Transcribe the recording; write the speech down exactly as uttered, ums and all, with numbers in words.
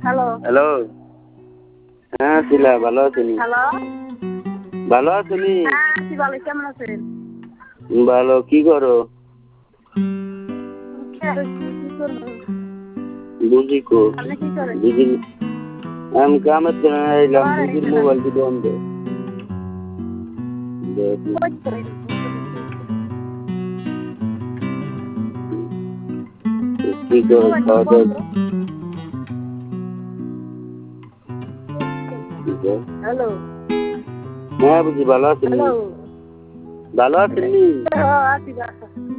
Hello hello হ্যাঁ শিলা ভালো আছেন? হ্যালো ভালো আছেনি? হ্যাঁ আছি ভালো, কেমন আছেন? ভালো, কি করো? কি আর কি কি করবো? বুঝি কো আপনি কি করেন? বুঝি আমি কামের জন্য এলাম, আমার বুঝির এখানে মোবাইল টি বন্ধ। দেখি কই করেন? কি করো, মোবাইল খাওয়া বন্ধ। দাওয়া হ্যালো হ্যাঁ বুঝি ভালো আছেন? হ্যালো ভালো আছেন? হ্যাঁ আছি ভালো।